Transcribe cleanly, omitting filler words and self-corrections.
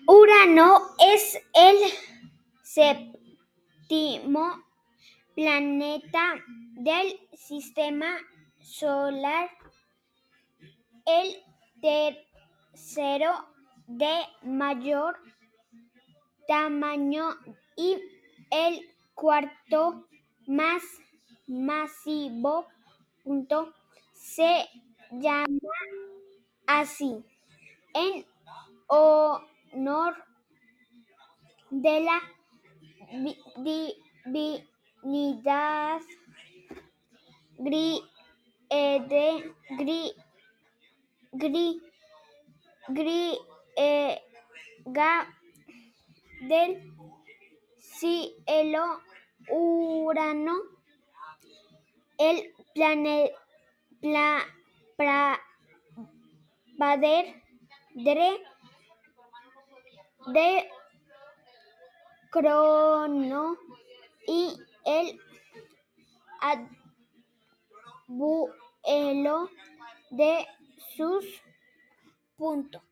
Urano es el séptimo planeta del sistema solar, el tercero de mayor tamaño y el cuarto más masivo. Se llama así en honor de la divinidad griega del cielo. Urano, el padre de Crono y el abuelo de sus